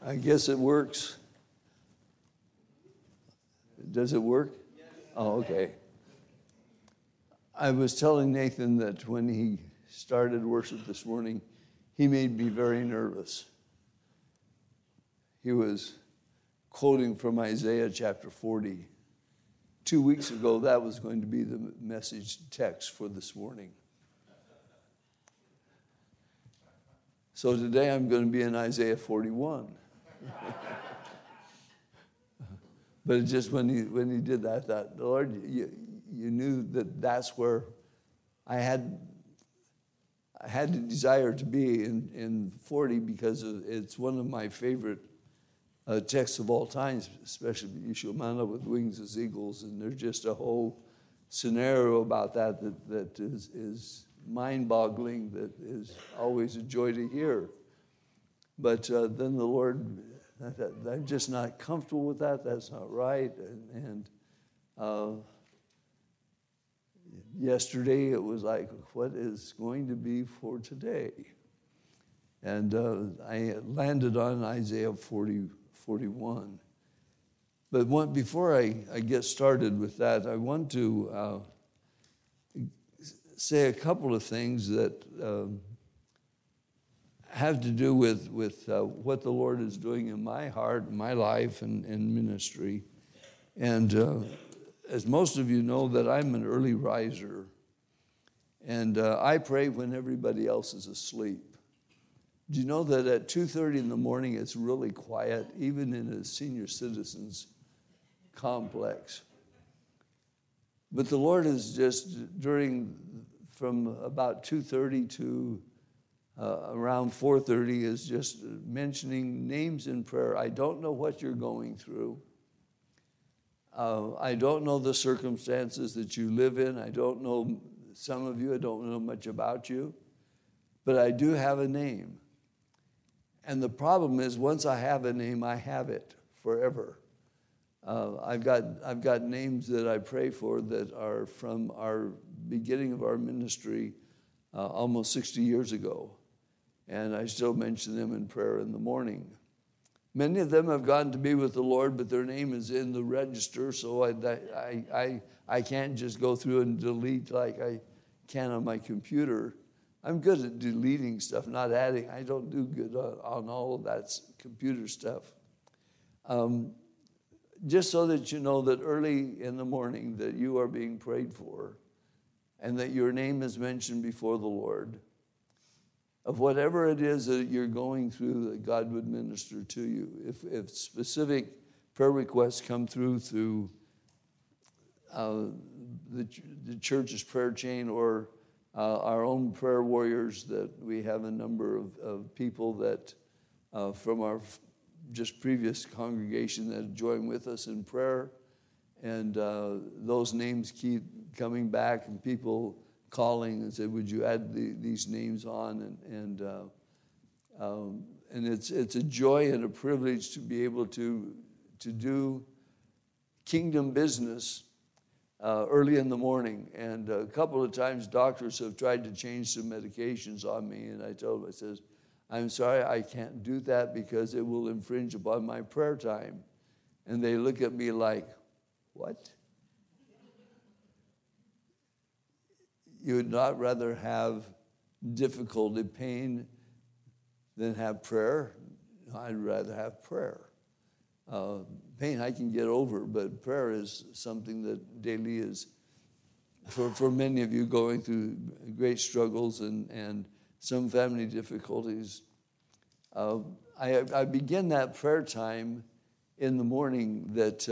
I guess it works. Does it work? Oh, okay. I was telling Nathan that when he started worship this morning, he made me very nervous. He was quoting from Isaiah chapter 40. 2 weeks ago, that was going to be the message text for this morning. So today I'm going to be in Isaiah 41. But it just when he did that, I thought, Lord, you knew that that's where I had the desire to be in 40 because it's one of my favorite texts of all times, especially Yeshua Mana with wings as eagles, and there's just a whole scenario about that is mind-boggling, that is always a joy to hear. But then the Lord, I'm just not comfortable with that. That's not right. And yesterday it was like, what is going to be for today? And I landed on Isaiah 41. But before I get started with that, I want to say a couple of things that have to do with what the Lord is doing in my heart, my life, and ministry. And as most of you know, that I'm an early riser, and I pray when everybody else is asleep. Do you know that at 2:30 in the morning it's really quiet, even in a senior citizens complex? But the Lord is just from about 2:30 to around 4:30 is just mentioning names in prayer. I don't know what you're going through. I don't know the circumstances that you live in. I don't know some of you. I don't know much about you. But I do have a name. And the problem is, once I have a name, I have it forever. I've got names that I pray for that are from our beginning of our ministry almost 60 years ago. And I still mention them in prayer in the morning. Many of them have gotten to be with the Lord, but their name is in the register, so I can't just go through and delete like I can on my computer. I'm good at deleting stuff, not adding. I don't do good on all of that computer stuff. Just so that you know that early in the morning that you are being prayed for and that your name is mentioned before the Lord, of whatever it is that you're going through, that God would minister to you. If specific prayer requests come through the church's prayer chain or our own prayer warriors, that we have a number of people that from our just previous congregation that join with us in prayer, and those names keep coming back, and people calling and say, "Would you add these names on?" And it's a joy and a privilege to be able to do kingdom business early in the morning. And a couple of times doctors have tried to change some medications on me, and I told them, I says, "I'm sorry, I can't do that because it will infringe upon my prayer time." And they look at me like, "What? You would not rather have difficulty, pain, than have prayer?" I'd rather have prayer. Pain I can get over, but prayer is something that daily is, for many of you, going through great struggles and some family difficulties. I begin that prayer time in the morning that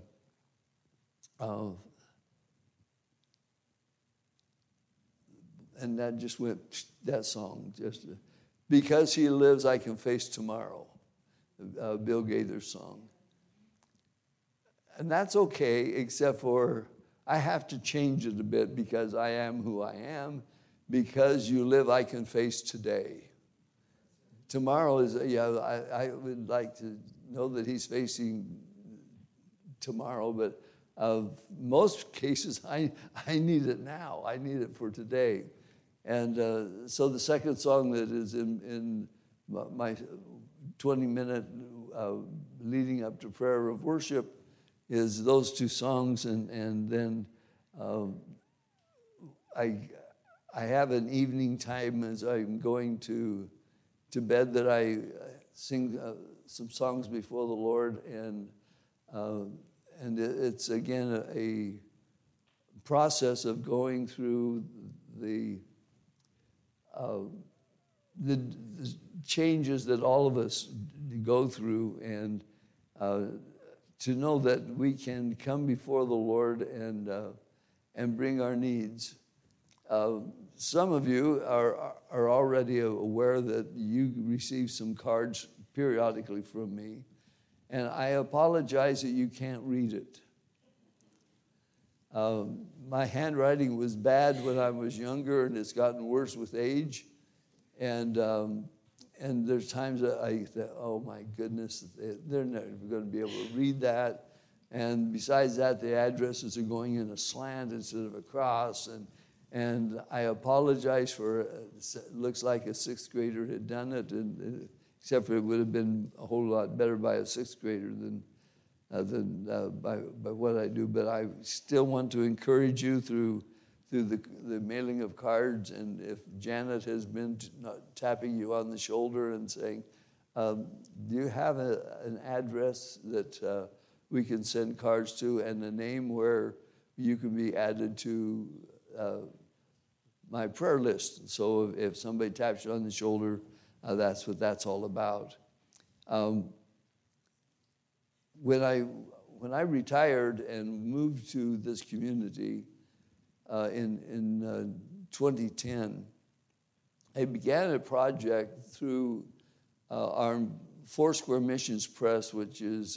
and that just went, that song, just "Because He Lives, I Can Face Tomorrow," Bill Gaither's song. And that's okay, except for I have to change it a bit, because I am who I am. Because you live, I can face today. Tomorrow is, I would like to know that He's facing tomorrow, but most cases, I need it now. I need it for today. And so the second song that is in my 20-minute leading up to prayer of worship is those two songs, and then I have an evening time as I'm going to bed that I sing some songs before the Lord, and it's again a process of going through the changes that all of us go through, and to know that we can come before the Lord and bring our needs. Some of you are already aware that you receive some cards periodically from me, and I apologize that you can't read it. My handwriting was bad when I was younger, and it's gotten worse with age. And there's times that I think, oh my goodness, they're never going to be able to read that. And besides that, the addresses are going in a slant instead of a cross. And I apologize for it. Looks like a sixth grader had done it, and except for it would have been a whole lot better by a sixth grader than by what I do. But I still want to encourage you through the mailing of cards, and if Janet has been tapping you on the shoulder and saying, do you have an address that we can send cards to, and a name where you can be added to my prayer list? So if somebody taps you on the shoulder, that's what that's all about. When I retired and moved to this community in 2010, I began a project through our Foursquare Missions Press, which is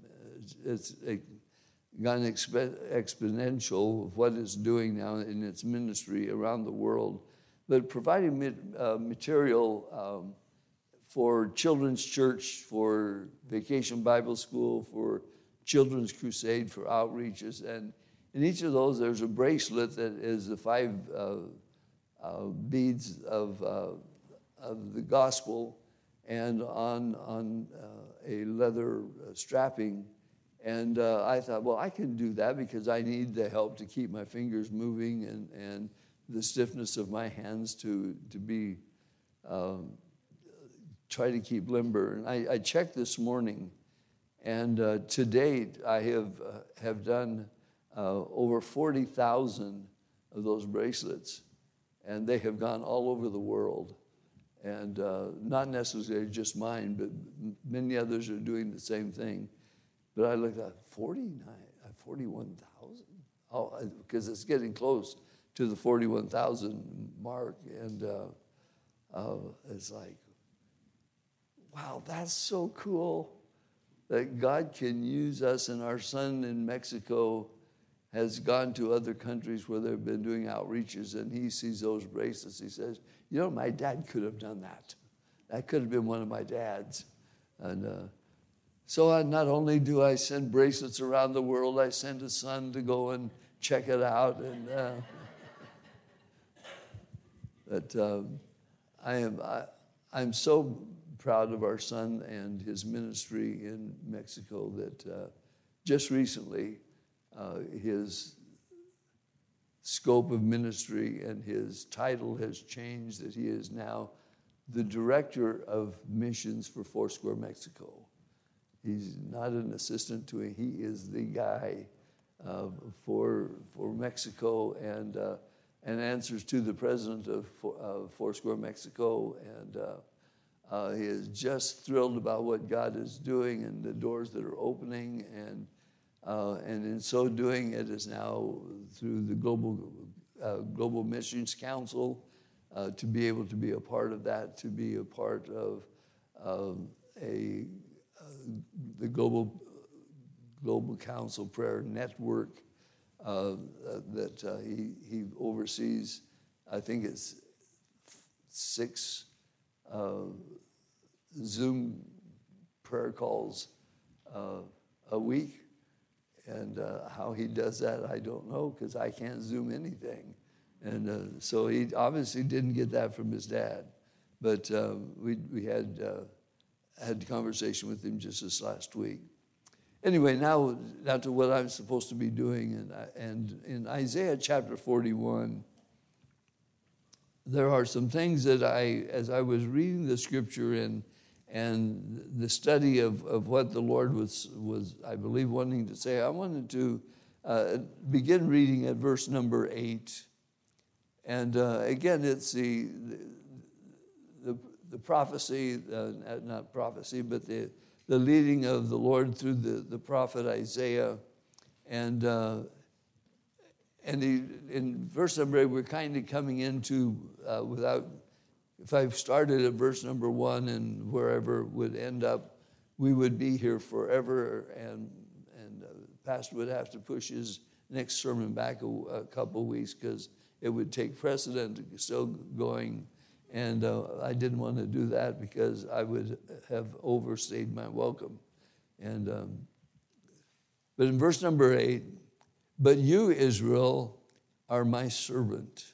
gone exponential of what it's doing now in its ministry around the world, but providing material for Children's Church, for Vacation Bible School, for Children's Crusade, for outreaches. And in each of those, there's a bracelet that is the 5 beads of the gospel, and on a leather strapping. And I thought, well, I can do that because I need the help to keep my fingers moving and the stiffness of my hands to be try to keep limber. And I checked this morning, and to date I have done over 40,000 of those bracelets, and they have gone all over the world. And not necessarily just mine, but many others are doing the same thing. But I looked at 41,000. Oh, because it's getting close to the 41,000 mark, and it's like, wow, that's so cool that God can use us. And our son in Mexico has gone to other countries where they've been doing outreaches, and he sees those bracelets. He says, you know, my dad could have done that. That could have been one of my dads. And so not only do I send bracelets around the world, I send a son to go and check it out. And but I'm so proud of our son and his ministry in Mexico that just recently his scope of ministry and his title has changed, that he is now the director of missions for Foursquare Mexico. He's not an assistant to him. He is the guy for Mexico, and answers to the president of Foursquare Mexico. And he is just thrilled about what God is doing and the doors that are opening. And in so doing, it is now through the Global Missions Council to be able to be a part of that, to be a part of the Global Council Prayer Network that he oversees. I think it's 6 Zoom prayer calls a week. And how he does that, I don't know, because I can't Zoom anything. And so he obviously didn't get that from his dad. But we had had a conversation with him just this last week. Anyway, now to what I'm supposed to be doing. And in Isaiah chapter 41, there are some things that as I was reading the scripture and the study of what the Lord was, I believe, wanting to say, I wanted to begin reading at verse number 8. And again, it's the prophecy, not prophecy, but the leading of the Lord through the prophet Isaiah. And in verse number 8, we're kind of coming into, if I started at verse number 1 and wherever it would end up, we would be here forever, and Pastor would have to push his next sermon back a couple of weeks because it would take precedent to still going. And I didn't want to do that because I would have overstayed my welcome. And but in verse number 8, but you, Israel, are my servant.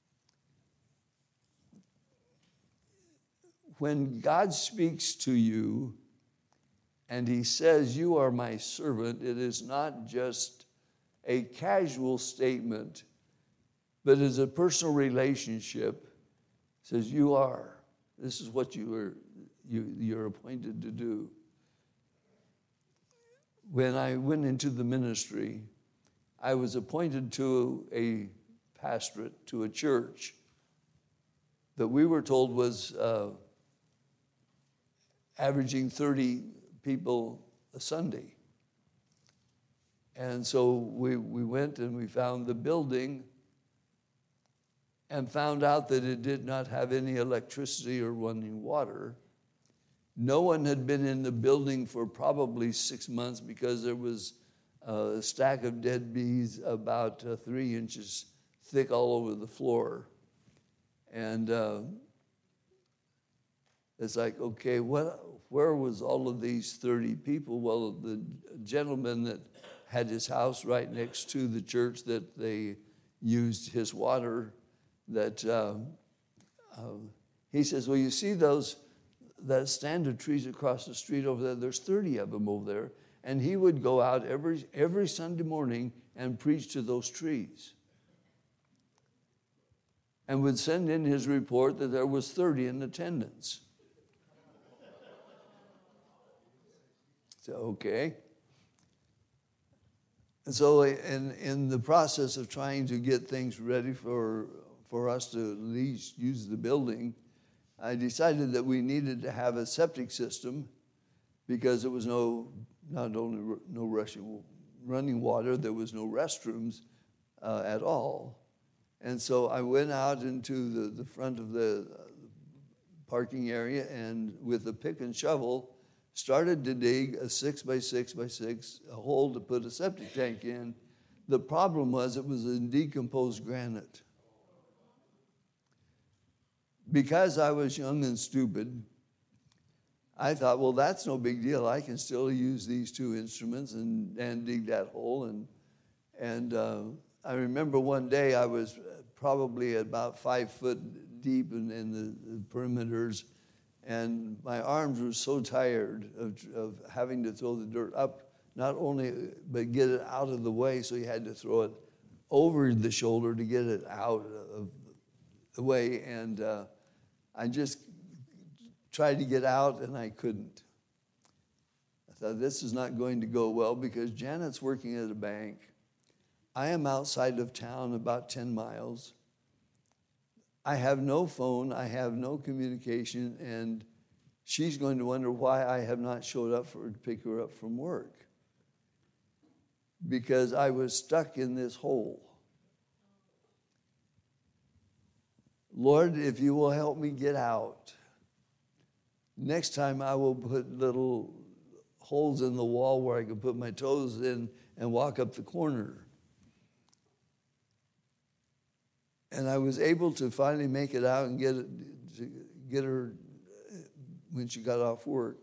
When God speaks to you and he says, you are my servant, it is not just a casual statement, but it's a personal relationship. It says, you are. This is what you're appointed to do. When I went into the ministry, I was appointed to a pastorate, to a church that we were told was averaging 30 people a Sunday. And so we went and we found the building and found out that it did not have any electricity or running water. No one had been in the building for probably 6 months because there was a stack of dead bees about 3 inches thick all over the floor. And it's like, okay, where was all of these 30 people? Well, the gentleman that had his house right next to the church that they used his water, that he says, well, you see that stand of trees across the street over there, there's 30 of them over there. And he would go out every Sunday morning and preach to those trees. And would send in his report that there was 30 in attendance. So, okay. And so in the process of trying to get things ready for us to at least use the building, I decided that we needed to have a septic system because there was not only no running water, there was no restrooms at all. And so I went out into the front of the parking area and with a pick and shovel started to dig a 6 by 6 by 6 hole to put a septic tank in. The problem was it was in decomposed granite. Because I was young and stupid, I thought, well, that's no big deal. I can still use these 2 instruments and dig that hole. And I remember one day I was probably about 5 foot deep in the perimeters, and my arms were so tired of having to throw the dirt up, not only, but get it out of the way, so you had to throw it over the shoulder to get it out of the way. And I just tried to get out, and I couldn't. I thought, this is not going to go well because Janet's working at a bank. I am outside of town about 10 miles. I have no phone. I have no communication, and she's going to wonder why I have not showed up to pick her up from work because I was stuck in this hole. Lord, if you will help me get out, next time I will put little holes in the wall where I can put my toes in and walk up the corner. And I was able to finally make it out and get her when she got off work.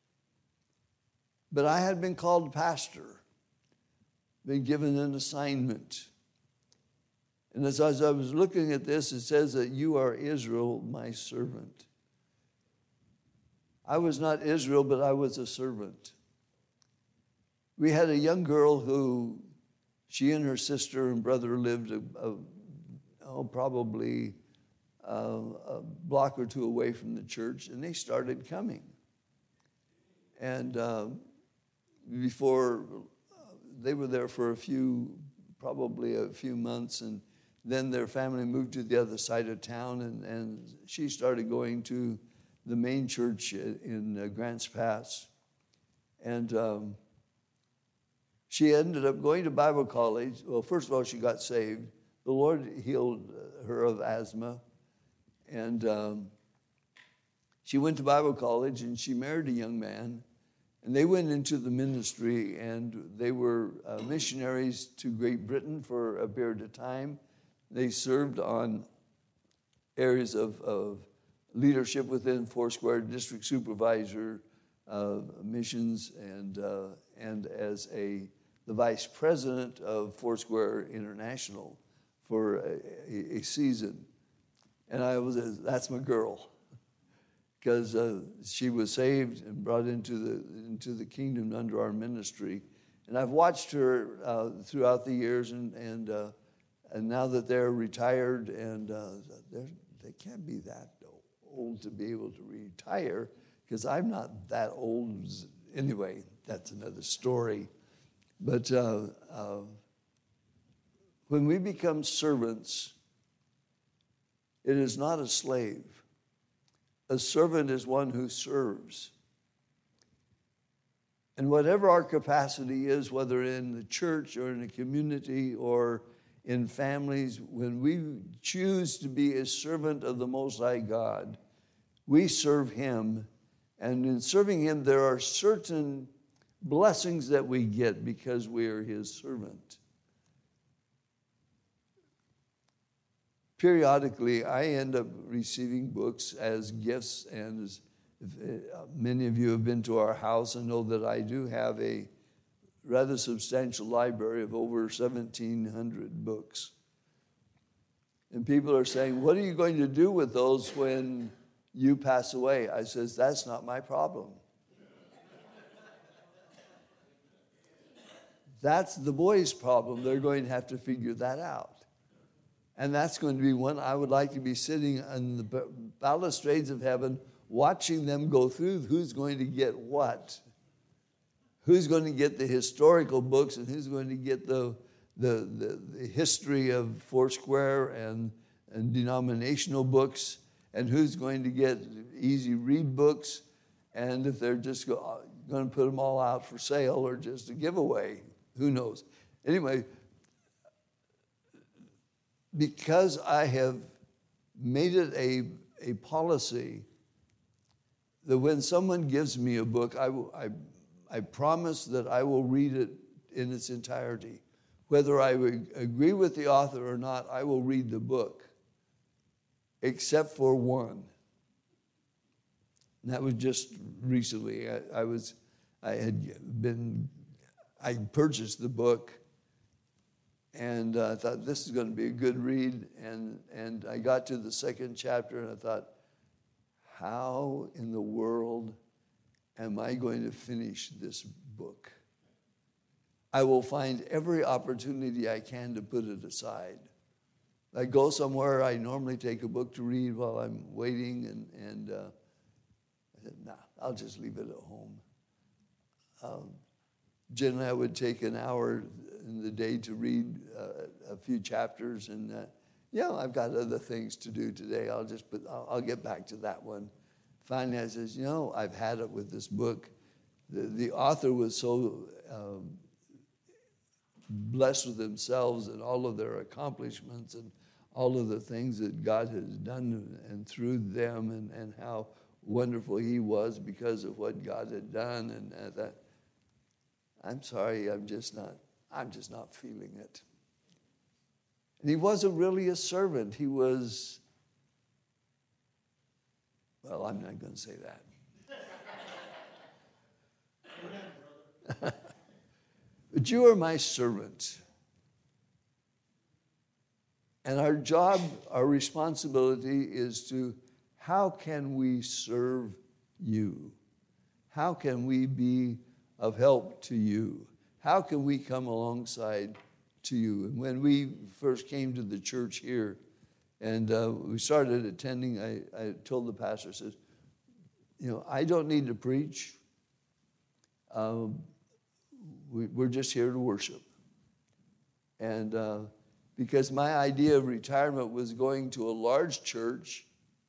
But I had been called pastor, been given an assignment. And as I was looking at this, it says that you are Israel, my servant. I was not Israel, but I was a servant. We had a young girl who, she and her sister and brother lived probably a block or two away from the church, and they started coming. And before, they were there for probably a few months, and then their family moved to the other side of town, and she started going to the main church in Grants Pass. And she ended up going to Bible college. Well, first of all, she got saved. The Lord healed her of asthma. And she went to Bible college, and she married a young man. And they went into the ministry, and they were missionaries to Great Britain for a period of time. They served on areas of leadership within Foursquare, district supervisor, missions, and as the vice president of Foursquare International for a season. And that's my girl, because she was saved and brought into the kingdom under our ministry. And I've watched her throughout the years, and now that they're retired, and they can't be that old to be able to retire, because I'm not that old. Anyway, that's another story. But when we become servants, it is not a slave. A servant is one who serves. And whatever our capacity is, whether in the church or in a community or in families, when we choose to be a servant of the Most High God, we serve Him. And in serving Him, there are certain blessings that we get because we are His servant. Periodically, I end up receiving books as gifts, and as many of you have been to our house and know that I do have a rather substantial library of over 1,700 books. And people are saying, what are you going to do with those when you pass away? I says, that's not my problem. That's the boys' problem. They're going to have to figure that out. And that's going to be one I would like to be sitting on the balustrades of heaven, watching them go through who's going to get what. Who's going to get the historical books, and who's going to get the history of Foursquare and denominational books, and who's going to get easy read books, and if they're just going to put them all out for sale or just a giveaway, who knows. Anyway, because I have made it a policy that when someone gives me a book, I promise that I will read it in its entirety. Whether I agree with the author or not, I will read the book, except for one. And that was just recently. I purchased the book, and I thought, this is going to be a good read. And I got to the second chapter, and I thought, how in the world am I going to finish this book? I will find every opportunity I can to put it aside. I go somewhere, I normally take a book to read while I'm waiting, and I said, nah, I'll just leave it at home. Jen and I would take an hour in the day to read a few chapters, and I've got other things to do today. I'll get back to that one. Finally, I says, I've had it with this book. The author was so blessed with themselves and all of their accomplishments and all of the things that God has done and through them, and how wonderful He was because of what God had done. And that, I'm sorry, I'm just not feeling it. And he wasn't really a servant. He was, well, I'm not going to say that. But you are my servant. And our job, our responsibility is to, how can we serve you? how can we be of help to you? How can we come alongside to you? And when we first came to the church here and we started attending, I told the pastor, I said, I don't need to preach. We're just here to worship. And because my idea of retirement was going to a large church,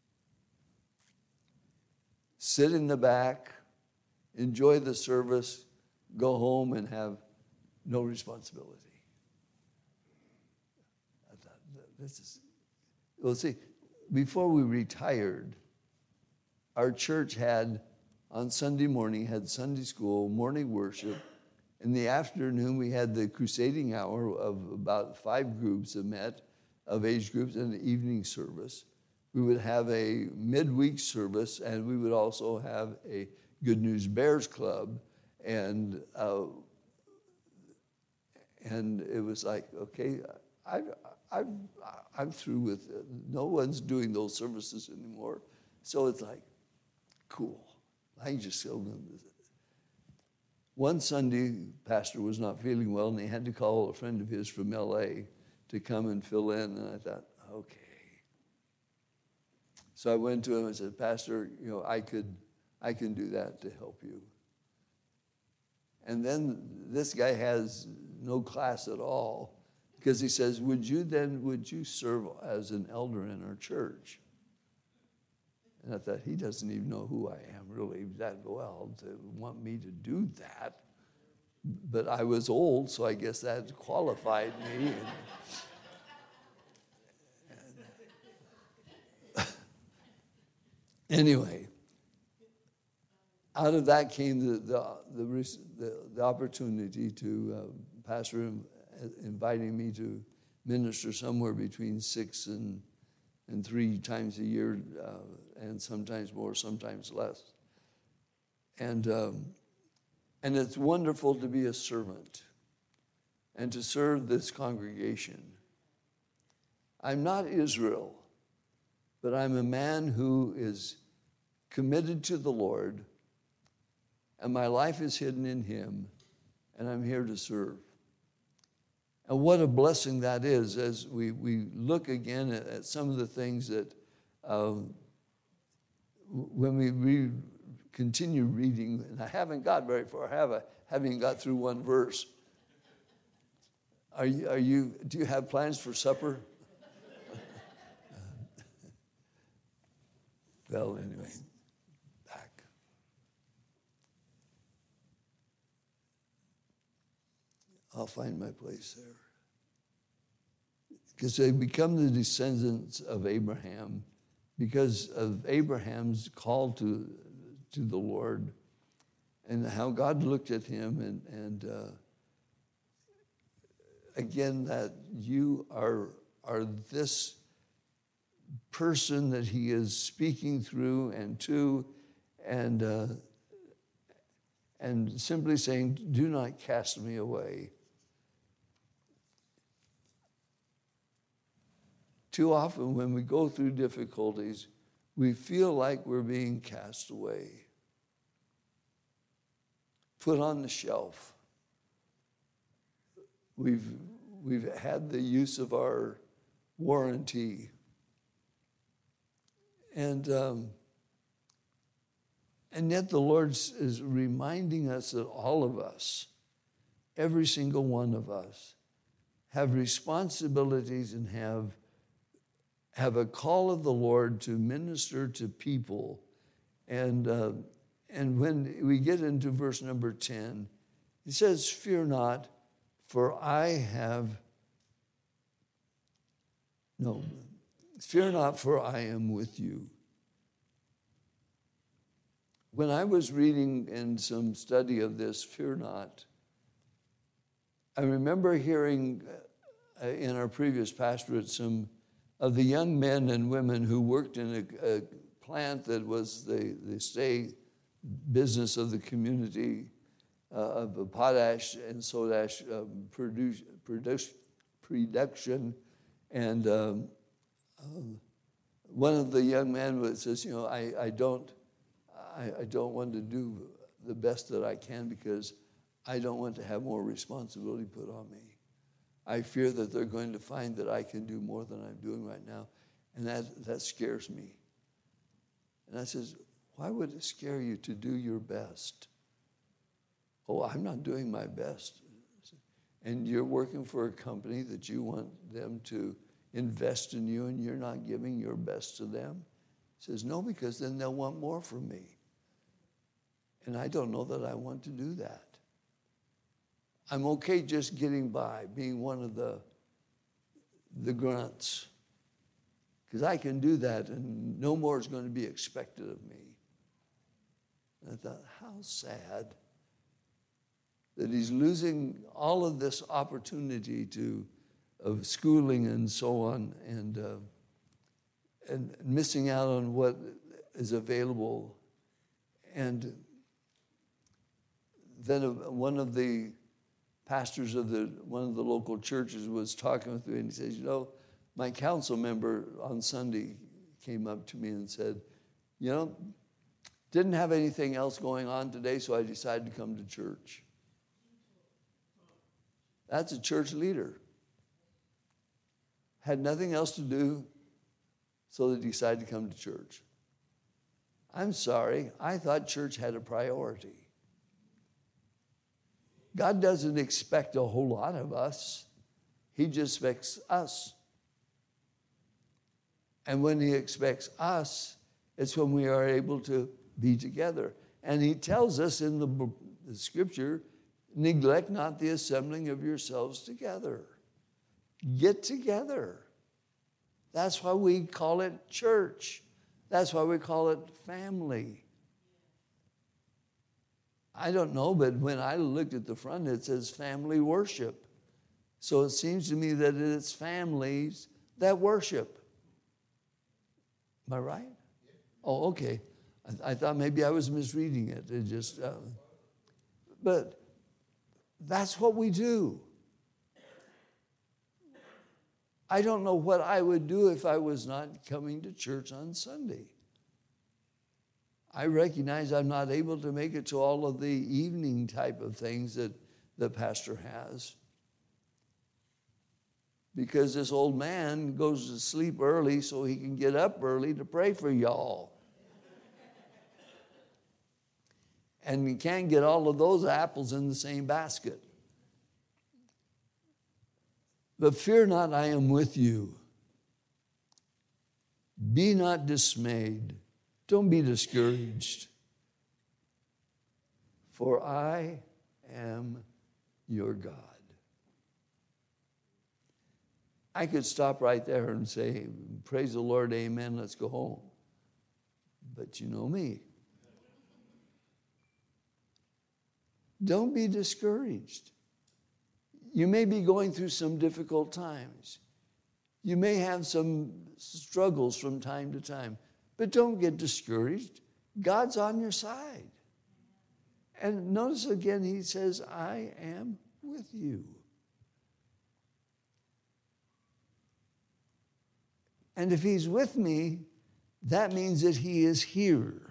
sit in the back, enjoy the service, go home and have no responsibility. I thought, see, before we retired, our church on Sunday morning, had Sunday school, morning worship. In the afternoon, we had the crusading hour of about 5 groups that met, of age groups, and the evening service. We would have a midweek service, and we would also have a Good News Bears Club. And it was like, okay, I'm through with it. No one's doing those services anymore. So it's like, cool. I can just go. One Sunday, pastor was not feeling well, and he had to call a friend of his from L.A. to come and fill in. And I thought, okay. So I went to him and said, Pastor, I can do that to help you. And then this guy has no class at all, because he says, would you serve as an elder in our church? And I thought, he doesn't even know who I am really that well to want me to do that. But I was old, so I guess that qualified me. Anyway, out of that came the opportunity to pastor inviting me to minister somewhere between 6 and 3 times a year, and sometimes more, sometimes less. And it's wonderful to be a servant and to serve this congregation. I'm not Israel, but I'm a man who is committed to the Lord, and my life is hidden in Him, and I'm here to serve. And what a blessing that is as we look again at some of the things that when we continue reading, and I haven't got very far, having got through one verse. Do you have plans for supper? Well, anyway, back. I'll find my place there. Because they become the descendants of Abraham because of Abraham's call to the Lord and how God looked at him and again, that you are this person that He is speaking through and to, and simply saying, do not cast me away. Too often when we go through difficulties, we feel like we're being cast away, put on the shelf. We've had the use of our warranty. And yet the Lord is reminding us that all of us, every single one of us, have responsibilities and have a call of the Lord to minister to people. And when we get into verse number 10, it says, fear not, for I am with you. When I was reading in some study of this, fear not, I remember hearing in our previous pastorate some of the young men and women who worked in a plant that was the stay business of the community of the potash and soda ash production. And one of the young men says, I don't want to do the best that I can because I don't want to have more responsibility put on me. I fear that they're going to find that I can do more than I'm doing right now, and that scares me. And I says, why would it scare you to do your best? Oh, I'm not doing my best. And you're working for a company that you want them to invest in you, and you're not giving your best to them? He says, no, because then they'll want more from me. And I don't know that I want to do that. I'm okay just getting by, being one of the grunts. Because I can do that, and no more is going to be expected of me. And I thought, how sad that he's losing all of this opportunity of schooling and so on, and missing out on what is available. And then one of the pastors of one of the local churches was talking with me, and he says, my council member on Sunday came up to me and said, didn't have anything else going on today, so I decided to come to church. That's a church leader. Had nothing else to do, so they decided to come to church. I'm sorry, I thought church had a priority. God doesn't expect a whole lot of us. He just expects us. And when he expects us, it's when we are able to be together. And he tells us in the scripture, neglect not the assembling of yourselves together. Get together. That's why we call it church. That's why we call it family. I don't know, but when I looked at the front, it says family worship. So it seems to me that it's families that worship. Am I right? Oh, okay. I thought maybe I was misreading it. It just, but that's what we do. I don't know what I would do if I was not coming to church on Sunday. I recognize I'm not able to make it to all of the evening type of things that the pastor has, because this old man goes to sleep early so he can get up early to pray for y'all. And you can't get all of those apples in the same basket. But fear not, I am with you. Be not dismayed. Don't be discouraged. For I am your God. I could stop right there and say, praise the Lord, amen, let's go home. But you know me. Don't be discouraged. You may be going through some difficult times. You may have some struggles from time to time. But don't get discouraged. God's on your side. And notice again, he says, I am with you. And if he's with me, that means that he is here.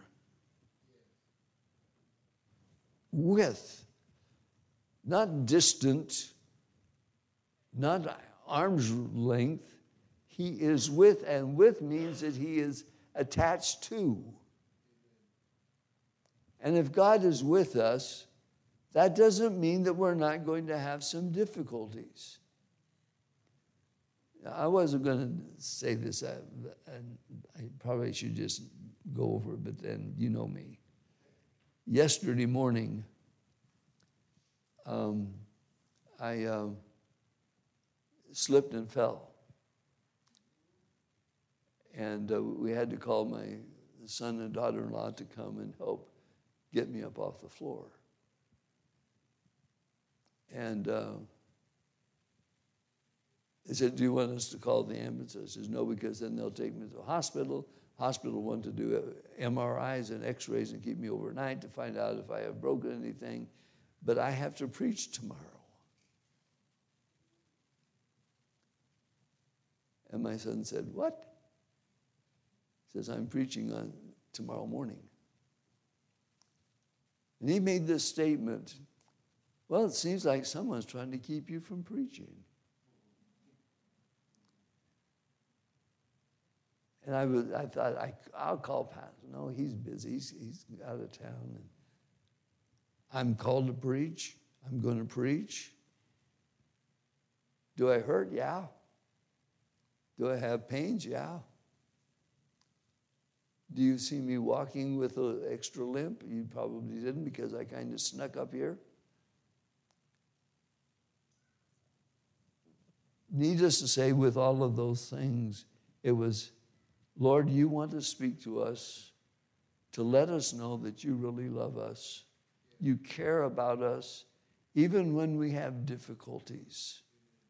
With. Not distant, not arm's length. He is with, and with means that he is attached to. And if God is with us, that doesn't mean that we're not going to have some difficulties. I wasn't going to say this, and I probably should just go over it, but then you know me. Yesterday morning, I slipped and fell. And we had to call my son and daughter-in-law to come and help get me up off the floor. And they said, do you want us to call the ambulance? I said, no, because then they'll take me to the hospital. Hospital want to do MRIs and x-rays and keep me overnight to find out if I have broken anything. But I have to preach tomorrow. And my son said, what? He says, I'm preaching on tomorrow morning. And he made this statement, well, it seems like someone's trying to keep you from preaching. And I thought, I'll call Pastor. No, he's busy. He's out of town. And I'm called to preach. I'm going to preach. Do I hurt? Yeah. Do I have pains? Yeah. Do you see me walking with an extra limp? You probably didn't, because I kind of snuck up here. Needless to say, with all of those things, it was, Lord, you want to speak to us to let us know that you really love us. You care about us, even when we have difficulties,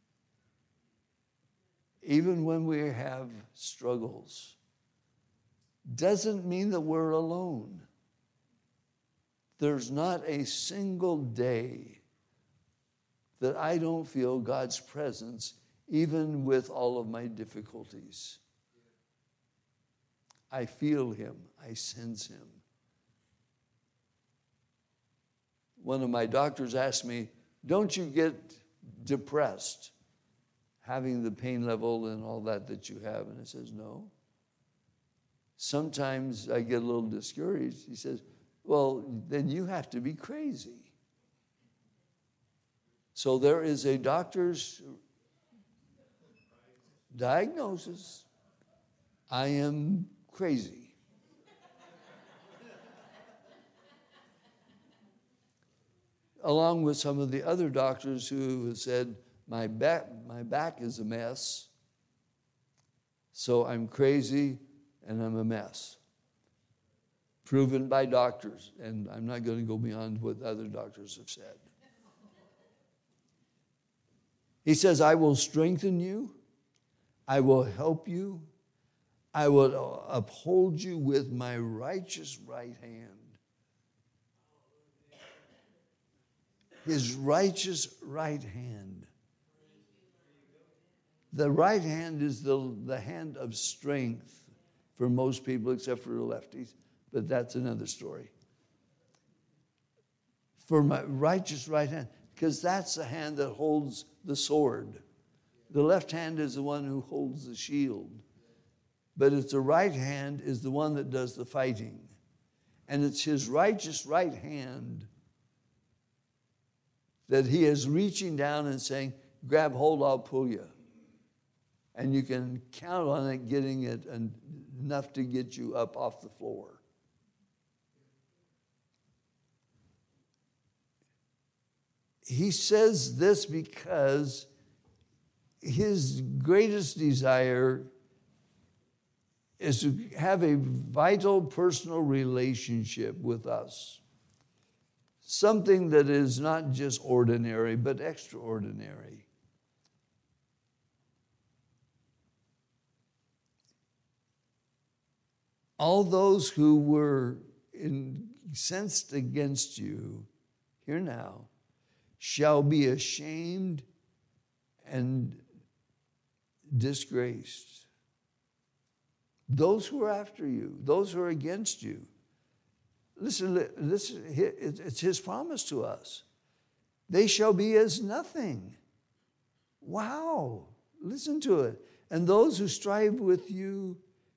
even when we have struggles. Doesn't mean that we're alone. There's not a single day that I don't feel God's presence, even with all of my difficulties. I feel him. I sense him. One of my doctors asked me, don't you get depressed having the pain level and all that you have? And I says, no. Sometimes I get a little discouraged. He says, well, then you have to be crazy. So there is a doctor's diagnosis. I am crazy. Along with some of the other doctors who have said, my back is a mess, so I'm crazy and I'm a mess. Proven by doctors, and I'm not going to go beyond what other doctors have said. He says, I will strengthen you. I will help you. I will uphold you with my righteous right hand. His righteous right hand. The right hand is the hand of strength for most people, except for the lefties, but that's another story. For my righteous right hand, because that's the hand that holds the sword. The left hand is the one who holds the shield. But it's the right hand is the one that does the fighting. And it's his righteous right hand that he is reaching down and saying, grab hold, I'll pull you. And you can count on it getting it enough to get you up off the floor. He says this because his greatest desire is to have a vital personal relationship with us. Something that is not just ordinary, but extraordinary. All those who were incensed against you, hear now, shall be ashamed and disgraced. Those who are after you, those who are against you. Listen, it's his promise to us. They shall be as nothing. Wow, listen to it. And those who strive with you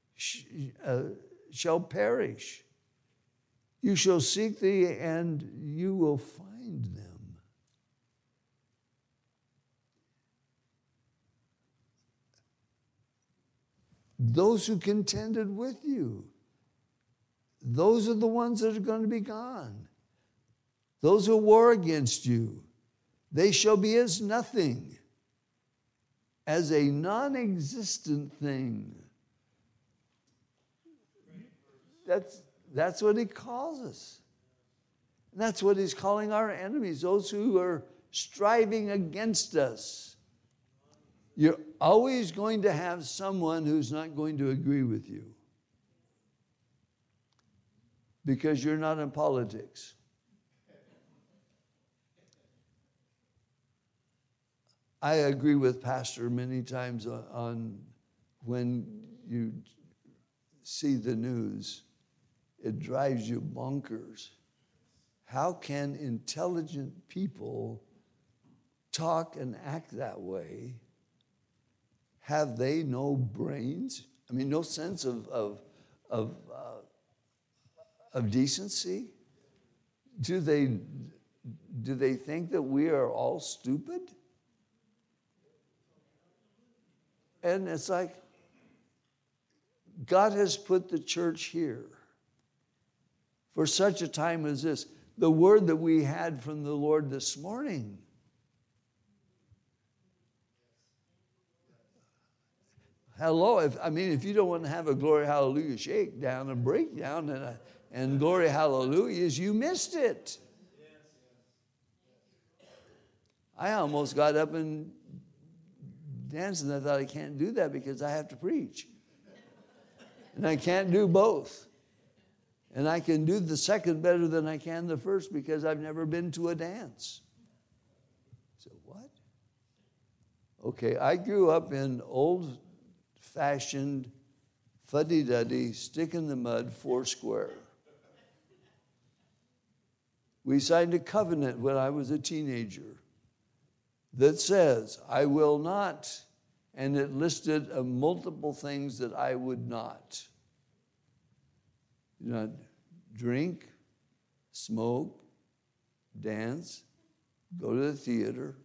shall perish. You shall seek thee, and you will find them. Those who contended with you, those are the ones that are going to be gone. Those who war against you, they shall be as nothing, as a non-existent thing. That's what he calls us. That's what he's calling our enemies, those who are striving against us. You're always going to have someone who's not going to agree with you because you're not in politics. I agree with Pastor many times on when you see the news, it drives you bonkers how can intelligent people talk and act that way? Have they no brains? I mean, no sense of decency? Do they think that we are all stupid? And it's like, God has put the church here for such a time as this. The word that we had from the Lord this morning. Hello, if you don't want to have a glory hallelujah shakedown and breakdown and glory hallelujahs, you missed it. I almost got up and danced, and I thought I can't do that because I have to preach. And I can't do both. And I can do the second better than I can the first because I've never been to a dance. So what? Okay, I grew up in old-fashioned, fuddy-duddy, stick-in-the-mud, Foursquare. We signed a covenant when I was a teenager that says, I will not, and it listed multiple things that I would not. Do not drink, smoke, dance, go to the theater.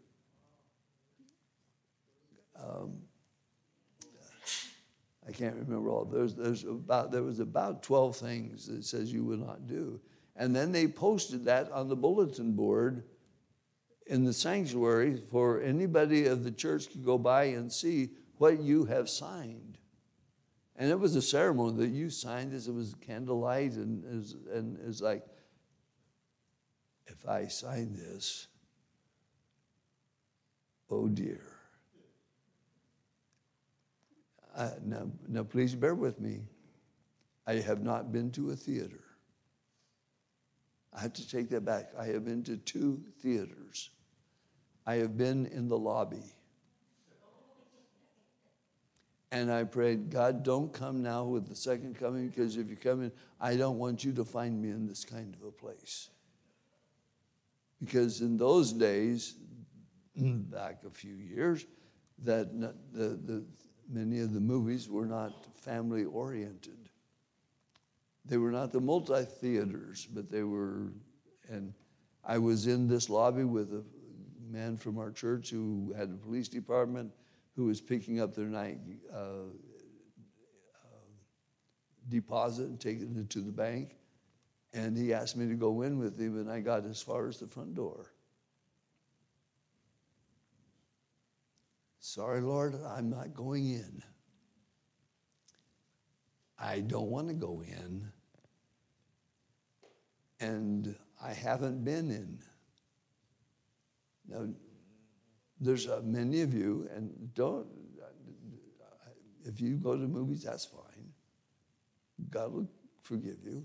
I can't remember all. There was about 12 things that it says you will not do. And then they posted that on the bulletin board in the sanctuary for anybody of the church to go by and see what you have signed. And it was a ceremony that you signed as it was candlelight, and it's like, if I sign this, oh dear. Now please bear with me. I have not been to a theater. I have to take that back. I have been to 2 theaters. I have been in the lobby. And I prayed, God, don't come now with the second coming, because if you come in, I don't want you to find me in this kind of a place. Because in those days, back a few years, that many of the movies were not family-oriented. They were not the multi-theaters, but they were, and I was in this lobby with a man from our church who had a police department who was picking up their night deposit and taking it to the bank. And he asked me to go in with him, and I got as far as the front door. Sorry, Lord, I'm not going in. I don't want to go in. And I haven't been in. Now, there's many of you, and if you go to movies, that's fine. God will forgive you.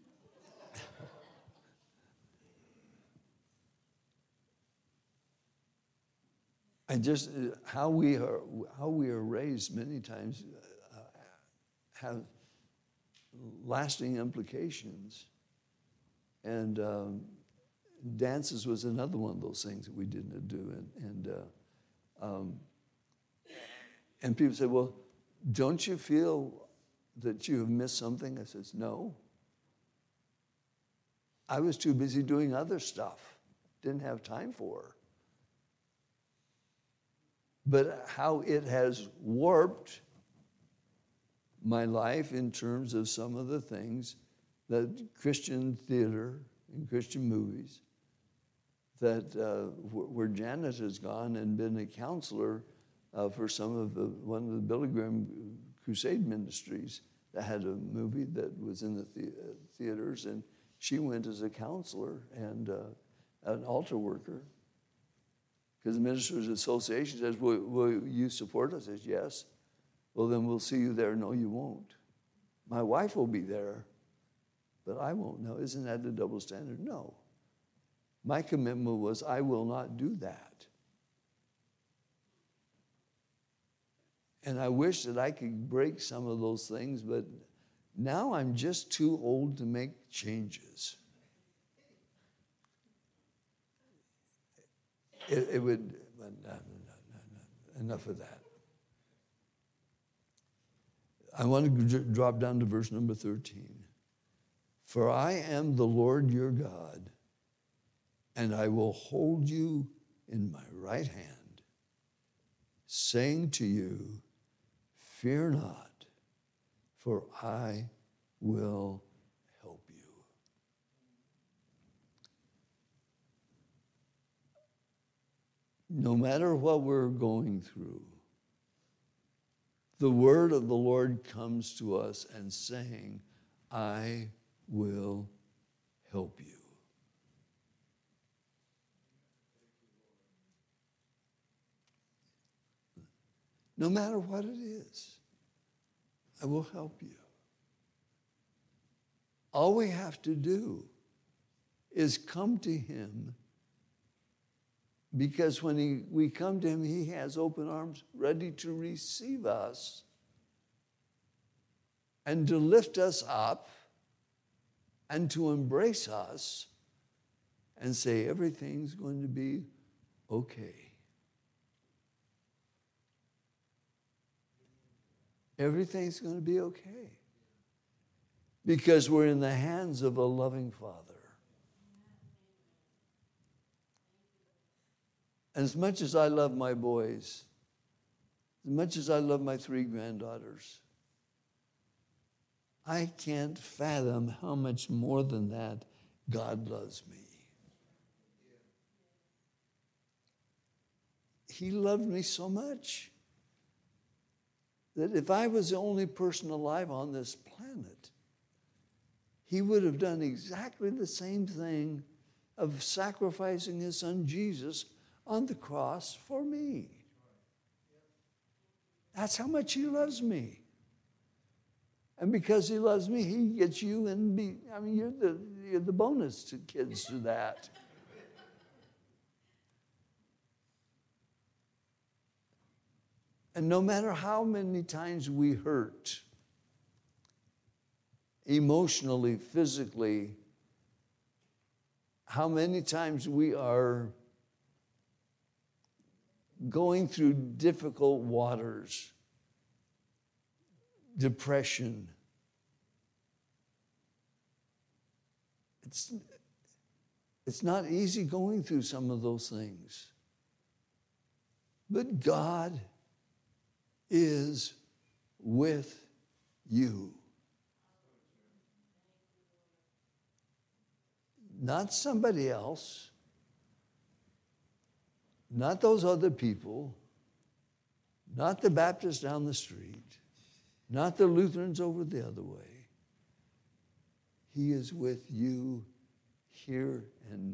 And just how we are raised many times have lasting implications. And dances was another one of those things that we didn't do. And people say, well, don't you feel that you have missed something? I says, no. I was too busy doing other stuff. Didn't have time for. But how it has warped my life in terms of some of the things that Christian theater and Christian movies, that where Janet has gone and been a counselor for one of the Billy Graham Crusade ministries that had a movie that was in the theaters, and she went as a counselor and an altar worker. Because the Ministers Association says, will you support us? I says, yes. Well, then we'll see you there. No, you won't. My wife will be there, but I won't. No, isn't that a double standard? No. My commitment was, I will not do that. And I wish that I could break some of those things, but now I'm just too old to make changes. it would, no. Enough of that. I want to drop down to verse number 13. For I am the Lord your God, and I will hold you in my right hand, saying to you, fear not, for I will help you. No matter what we're going through, the word of the Lord comes to us and saying, I will help you. No matter what it is, I will help you. All we have to do is come to him, because when we come to him, he has open arms ready to receive us and to lift us up and to embrace us and say, everything's going to be okay. Everything's going to be okay. Because we're in the hands of a loving Father. And as much as I love my boys, as much as I love my 3 granddaughters, I can't fathom how much more than that God loves me. He loved me so much that if I was the only person alive on this planet, he would have done exactly the same thing of sacrificing his son Jesus on the cross for me. That's how much he loves me. And because he loves me, he gets you and me. I mean, you're the bonus to kids to that. And no matter how many times we hurt, emotionally, physically, how many times we are going through difficult waters, depression. It's not easy going through some of those things. But God is with you. Not somebody else, not those other people, not the Baptists down the street, not the Lutherans over the other way. He is with you here and now.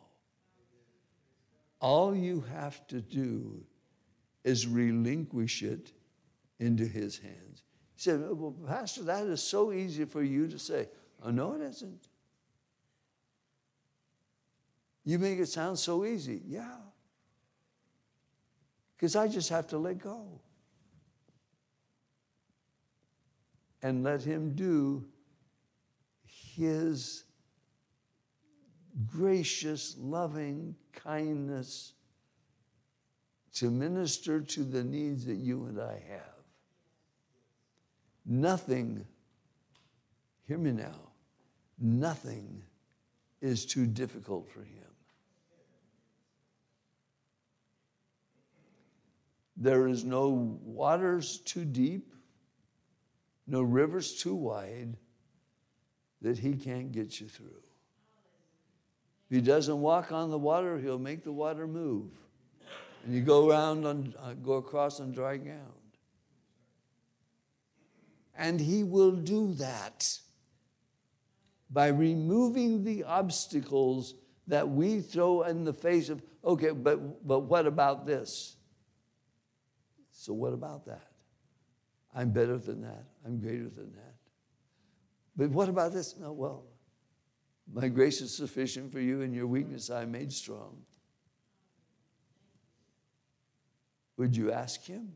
All you have to do is relinquish it into his hands. He said, well, Pastor, that is so easy for you to say. Oh, no, it isn't. You make it sound so easy. Yeah. Because I just have to let go. And let him do his gracious, loving kindness to minister to the needs that you and I have. Nothing, hear me now, nothing is too difficult for him. There is no waters too deep, no rivers too wide that he can't get you through. If he doesn't walk on the water, he'll make the water move. And you go across on dry ground. And he will do that by removing the obstacles that we throw in the face of, okay, but what about this? So what about that? I'm better than that. I'm greater than that. But what about this? No, well, my grace is sufficient for you, and your weakness I made strong. Would you ask him?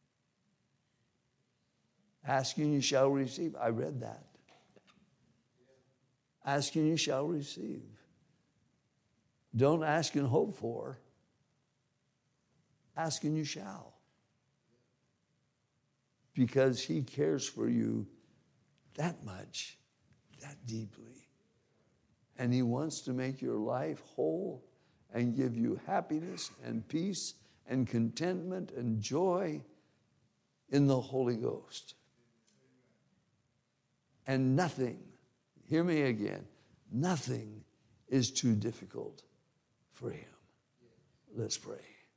Ask and you shall receive. I read that. Ask and you shall receive. Don't ask and hope for. ask and you shall. Because he cares for you that much, that deeply. And he wants to make your life whole and give you happiness and peace and contentment and joy in the Holy Ghost. And nothing, hear me again, nothing is too difficult for him. Let's pray.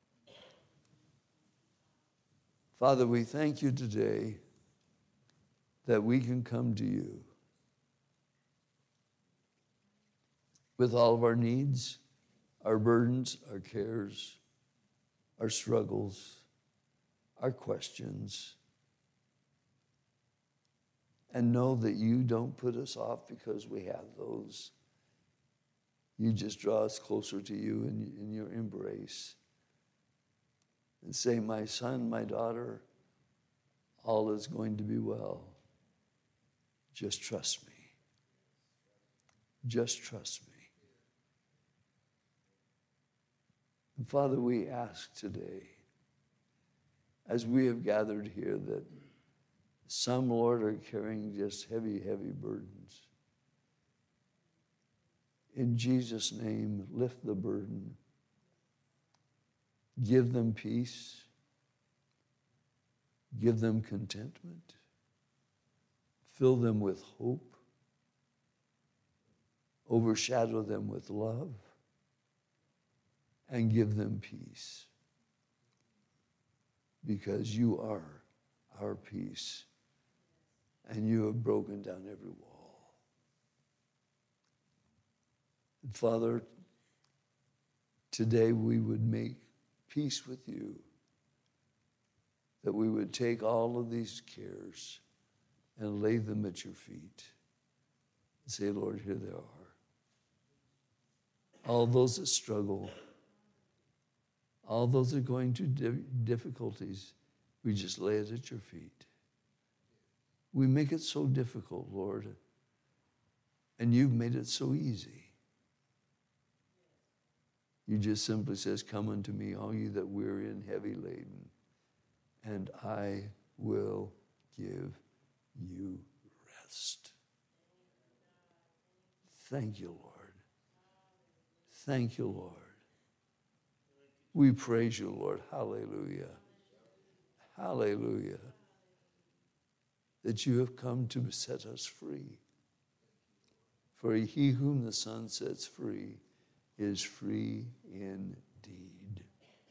Father, we thank you today that we can come to you with all of our needs, our burdens, our cares, our struggles, our questions, and know that you don't put us off because we have those. You just draw us closer to you in your embrace and say, my son, my daughter, all is going to be well. Just trust me. Just trust me. And Father, we ask today, as we have gathered here, that some, Lord, are carrying just heavy, heavy burdens. In Jesus' name, lift the burden. Give them peace. Give them contentment. Fill them with hope. Overshadow them with love. And give them peace. Because you are our peace. And you have broken down every wall. And Father, today we would make peace with you. That we would take all of these cares and lay them at your feet. And say, Lord, here they are. All those that struggle, all those that are going through difficulties, we just lay it at your feet. We make it so difficult, Lord, and you've made it so easy. You just simply says, come unto me, all you that weary and heavy laden, and I will give you rest. Thank you, Lord. Thank you, Lord. We praise you, Lord. Hallelujah. Hallelujah. That you have come to set us free. For he whom the Son sets free is free indeed.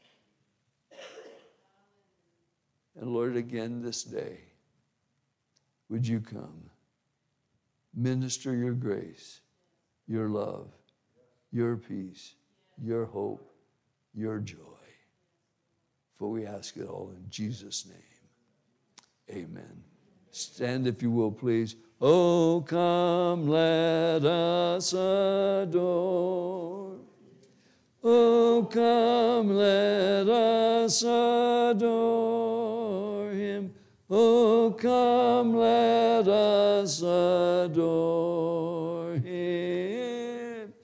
And Lord, again this day, would you come, minister your grace, your love, your peace, your hope, your joy. For we ask it all in Jesus' name. Amen. Stand, if you will, please. Oh, come, let us adore. Oh, come, let us adore him. Oh, come, let us adore him.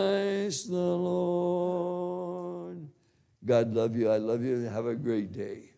Christ the Lord. God love you. I love you. Have a great day.